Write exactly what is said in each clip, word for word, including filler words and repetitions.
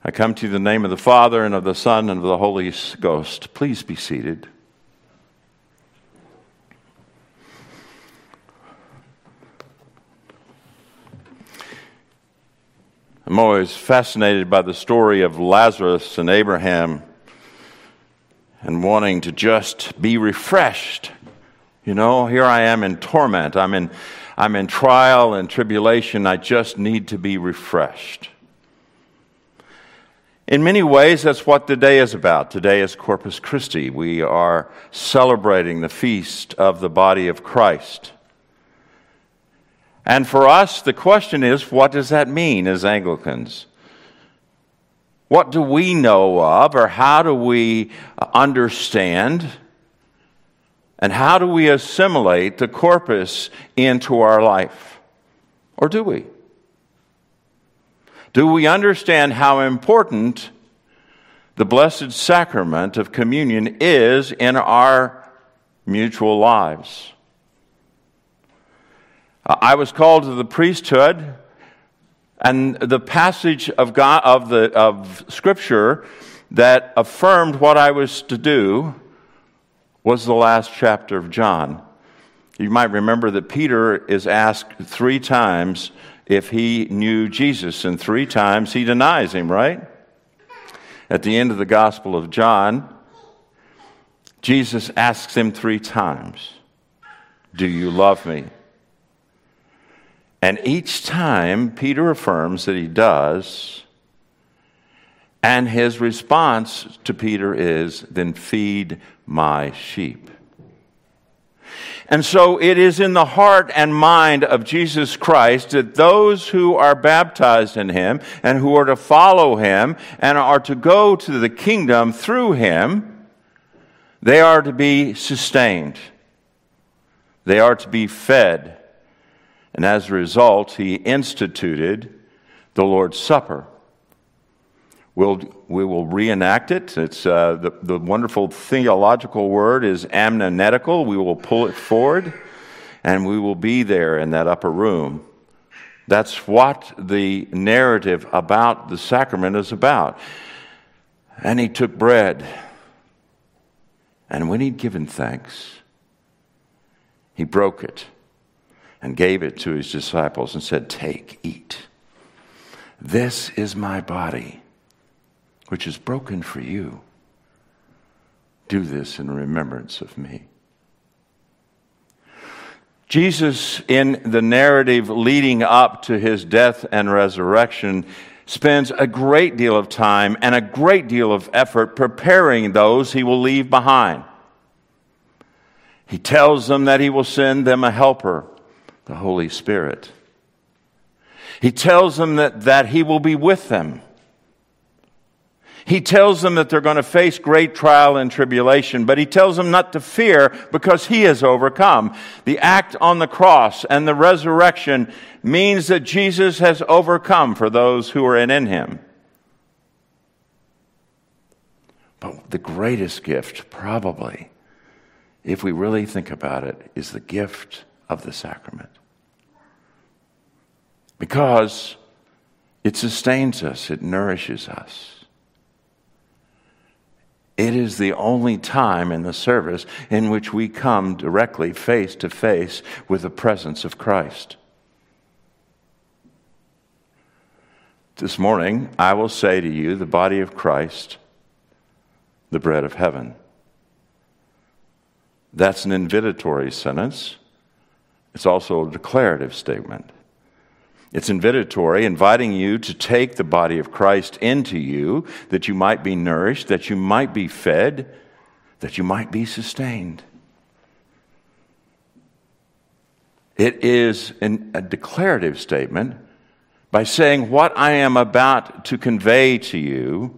I come to you in the name of the Father, and of the Son, and of the Holy Ghost. Please be seated. I'm always fascinated by the story of Lazarus and Abraham and wanting to just be refreshed. You know, here I am in torment. I'm in, I'm in trial and tribulation. I just need to be refreshed. In many ways, that's what today is about. Today is Corpus Christi. We are celebrating the feast of the body of Christ. And for us, the question is, what does that mean as Anglicans? What do we know of, or how do we understand, and how do we assimilate the corpus into our life? Or do we? Do we understand how important the Blessed Sacrament of Communion is in our mutual lives? I was called to the priesthood, and the passage of God of the of Scripture that affirmed what I was to do was the last chapter of John. You might remember that Peter is asked three times if he knew Jesus, and three times he denies him, right? At the end of the Gospel of John, Jesus asks him three times, "Do you love me?" And each time, Peter affirms that he does, and his response to Peter is, "Then feed my sheep." And so it is in the heart and mind of Jesus Christ that those who are baptized in him and who are to follow him and are to go to the kingdom through him, they are to be sustained. They are to be fed. And as a result, he instituted the Lord's Supper. We'll, we will reenact it. It's uh, the, the wonderful theological word is amnonetical. We will pull it forward, and we will be there in that upper room. That's what the narrative about the sacrament is about. And he took bread, and when he'd given thanks, he broke it and gave it to his disciples and said, "Take, eat. This is my body, which is broken for you. Do this in remembrance of me." Jesus, in the narrative leading up to his death and resurrection, spends a great deal of time and a great deal of effort preparing those he will leave behind. He tells them that he will send them a helper, the Holy Spirit. He tells them that, that he will be with them. He tells them that they're going to face great trial and tribulation, but he tells them not to fear because he has overcome. The act on the cross and the resurrection means that Jesus has overcome for those who are in, in him. But the greatest gift, probably, if we really think about it, is the gift of the sacrament. Because it sustains us, it nourishes us. It is the only time in the service in which we come directly face to face with the presence of Christ. This morning, I will say to you, the body of Christ, the bread of heaven. That's an invitatory sentence. It's also a declarative statement. It's invitatory, inviting you to take the body of Christ into you, that you might be nourished, that you might be fed, that you might be sustained. It is an, a declarative statement by saying what I am about to convey to you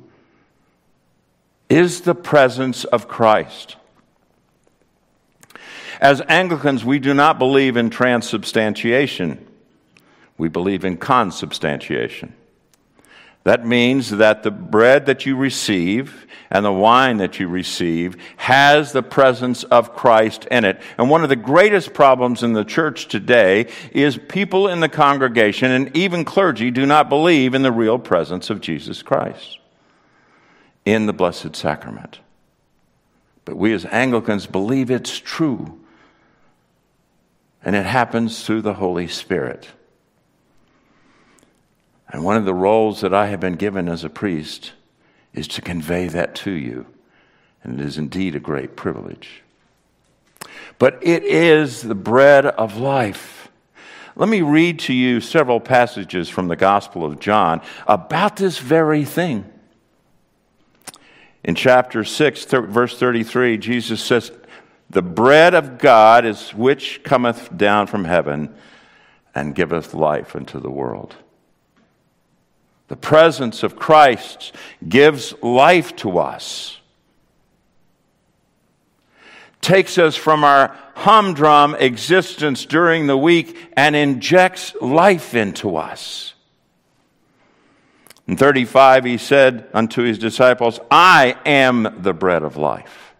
is the presence of Christ. As Anglicans, we do not believe in transubstantiation. We believe in consubstantiation. That means that the bread that you receive and the wine that you receive has the presence of Christ in it. And one of the greatest problems in the church today is people in the congregation and even clergy do not believe in the real presence of Jesus Christ in the Blessed Sacrament. But we as Anglicans believe it's true. And it happens through the Holy Spirit. And one of the roles that I have been given as a priest is to convey that to you. And it is indeed a great privilege. But it is the bread of life. Let me read to you several passages from the Gospel of John about this very thing. In chapter six, verse thirty-three, Jesus says, "The bread of God is which cometh down from heaven and giveth life unto the world." The presence of Christ gives life to us. Takes us from our humdrum existence during the week and injects life into us. In thirty-five, he said unto his disciples, "I am the bread of life.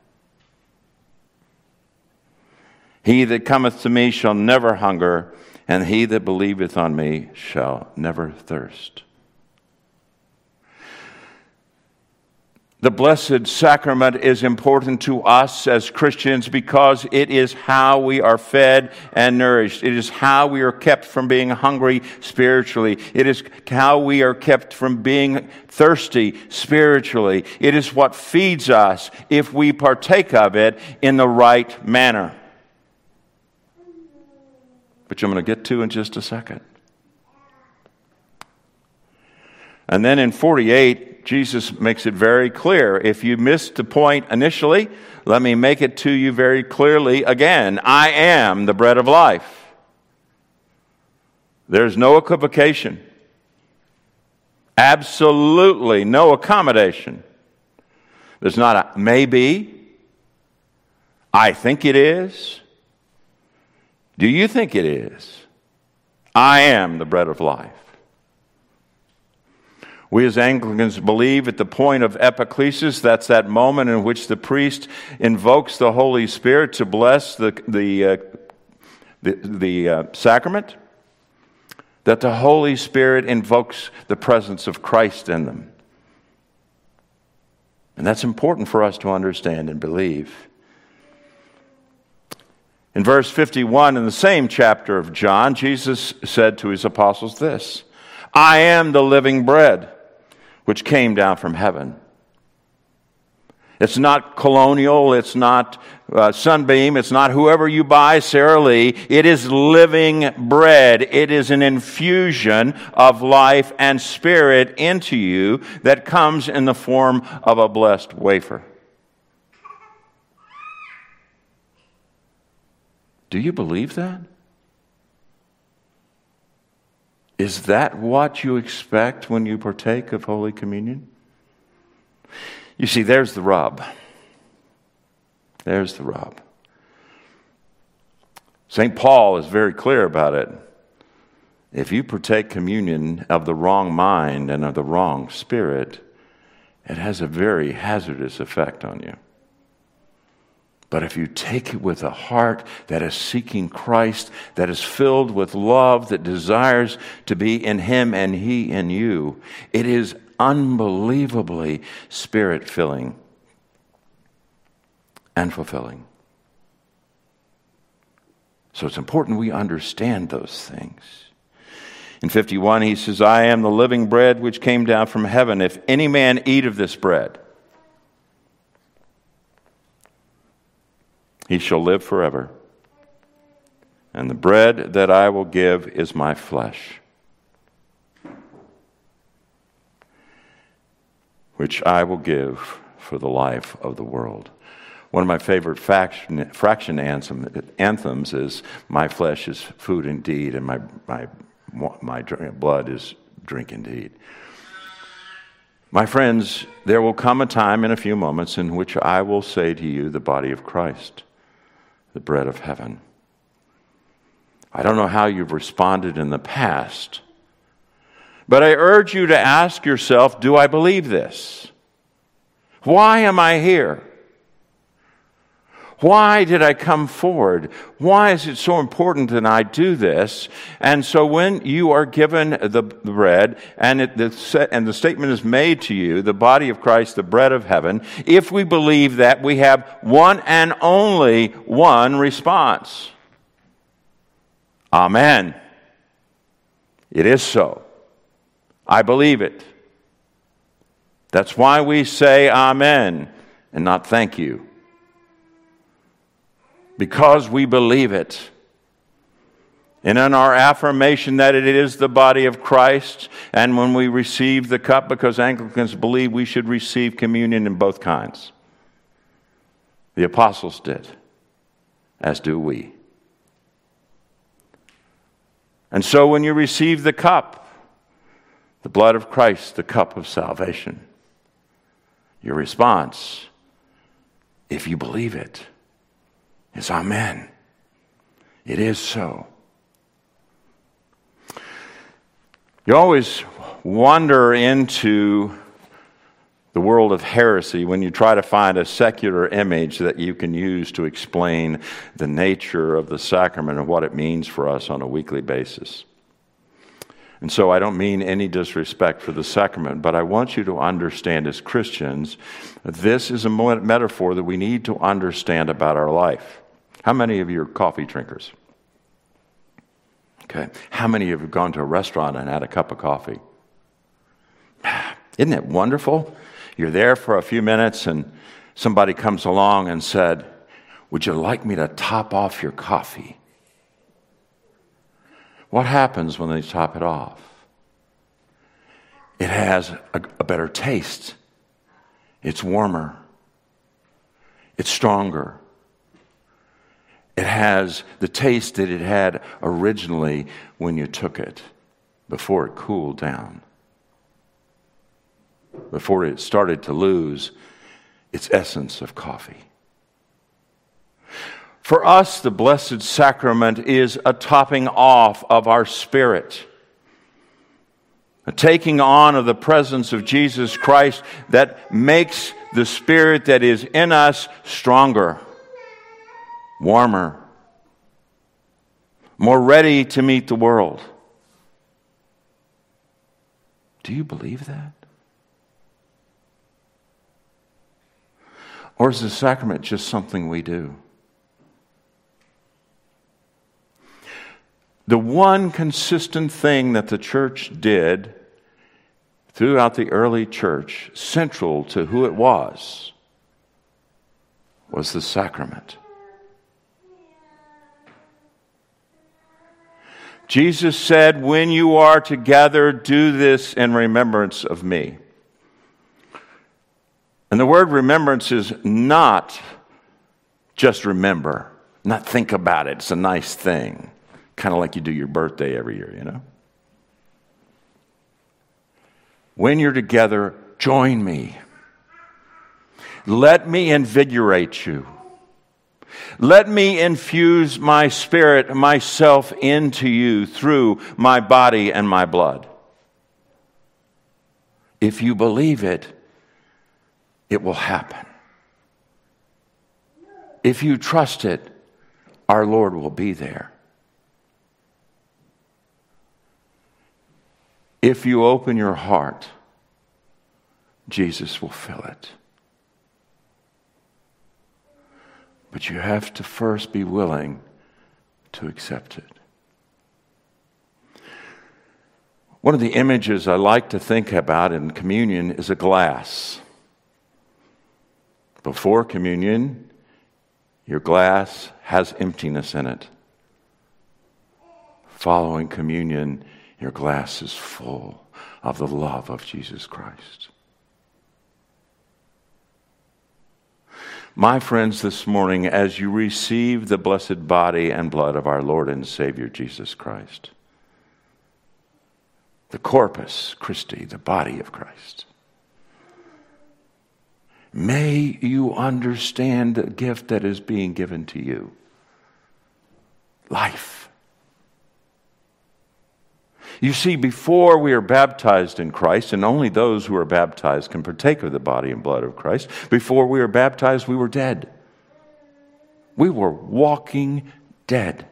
He that cometh to me shall never hunger, and he that believeth on me shall never thirst." The Blessed Sacrament is important to us as Christians because it is how we are fed and nourished. It is how we are kept from being hungry spiritually. It is how we are kept from being thirsty spiritually. It is what feeds us if we partake of it in the right manner. Which I'm going to get to in just a second. And then in forty-eight, Jesus makes it very clear. If you missed the point initially, let me make it to you very clearly again. I am the bread of life. There's no equivocation. Absolutely no accommodation. There's not a maybe. I think it is. Do you think it is? I am the bread of life. We as Anglicans believe at the point of epiclesis, that's that moment in which the priest invokes the Holy Spirit to bless the, the, uh, the, the uh, sacrament, that the Holy Spirit invokes the presence of Christ in them. And that's important for us to understand and believe. In verse fifty-one in the same chapter of John, Jesus said to his apostles this, "I am the living bread which came down from heaven." It's not Colonial, it's not uh, Sunbeam, it's not whoever you buy, Sara Lee. It is living bread. It is an infusion of life and spirit into you that comes in the form of a blessed wafer. Do you believe that? Is that what you expect when you partake of Holy Communion? You see, there's the rub. There's the rub. Saint Paul is very clear about it. If you partake communion of the wrong mind and of the wrong spirit, it has a very hazardous effect on you. But if you take it with a heart that is seeking Christ, that is filled with love, that desires to be in Him and He in you, it is unbelievably spirit-filling and fulfilling. So it's important we understand those things. In fifty-one, he says, "I am the living bread which came down from heaven. If any man eat of this bread, he shall live forever. And the bread that I will give is my flesh, which I will give for the life of the world." One of my favorite fraction, fraction anthems is, "My flesh is food indeed, and my, my, my blood is drink indeed." My friends, there will come a time in a few moments in which I will say to you, the body of Christ, the bread of heaven. I don't know how you've responded in the past, But I urge you to ask yourself, do I believe this? Why am I here? Why did I come forward? Why is it so important that I do this? And so when you are given the bread and, it, the, and the statement is made to you, the body of Christ, the bread of heaven, if we believe that, we have one and only one response. Amen. It is so. I believe it. That's why we say amen and not thank you. Because we believe it. And in our affirmation that it is the body of Christ, and when we receive the cup, because Anglicans believe we should receive communion in both kinds. The apostles did, as do we. And so when you receive the cup, the blood of Christ, the cup of salvation, your response, if you believe it, is amen. It is so. You always wander into the world of heresy when you try to find a secular image that you can use to explain the nature of the sacrament and what it means for us on a weekly basis. And so I don't mean any disrespect for the sacrament, but I want you to understand as Christians, this is a metaphor that we need to understand about our life. How many of you are coffee drinkers? Okay. How many of you have gone to a restaurant and had a cup of coffee? Isn't it wonderful? You're there for a few minutes and somebody comes along and said, would you like me to top off your coffee? What happens when they top it off? It has a, a better taste. It's warmer. It's stronger. It has the taste that it had originally when you took it, before it cooled down, before it started to lose its essence of coffee. For us, the Blessed Sacrament is a topping off of our spirit, a taking on of the presence of Jesus Christ that makes the spirit that is in us stronger, warmer, more ready to meet the world. Do you believe that? Or is the sacrament just something we do? The one consistent thing that the church did throughout the early church, central to who it was, was the sacrament. Jesus said, when you are together, do this in remembrance of me. And the word remembrance is not just remember, not think about it. It's a nice thing, kind of like you do your birthday every year, you know. When you're together, join me. Let me invigorate you. Let me infuse my spirit, myself into you through my body and my blood. If you believe it, it will happen. If you trust it, our Lord will be there. If you open your heart, Jesus will fill it. But you have to first be willing to accept it. One of the images I like to think about in communion is a glass. Before communion, your glass has emptiness in it. Following communion, your glass is full of the love of Jesus Christ. My friends, this morning, as you receive the blessed body and blood of our Lord and Savior Jesus Christ, the Corpus Christi, the body of Christ, may you understand the gift that is being given to you. Life. You see, before we are baptized in Christ, and only those who are baptized can partake of the body and blood of Christ, before we were baptized, we were dead. We were walking dead.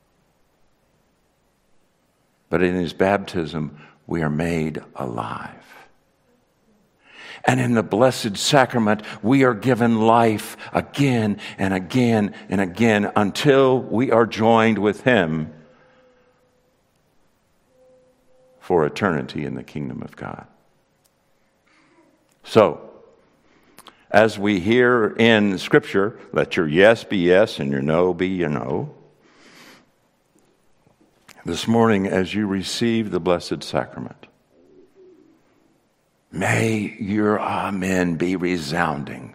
But in his baptism, we are made alive. And in the Blessed Sacrament, we are given life again and again and again until we are joined with him for eternity in the kingdom of God. So, as we hear in Scripture, let your yes be yes and your no be your no. This morning, as you receive the Blessed Sacrament, may your amen be resounding,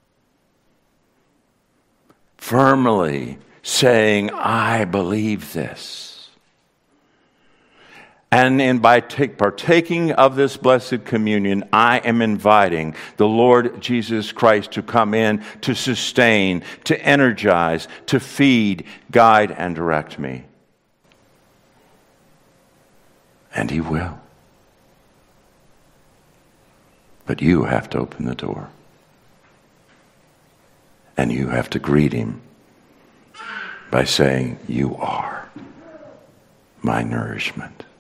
firmly saying, I believe this. And in by take, partaking of this blessed communion, I am inviting the Lord Jesus Christ to come in, to sustain, to energize, to feed, guide, and direct me. And he will. But you have to open the door. And you have to greet him by saying, you are my nourishment.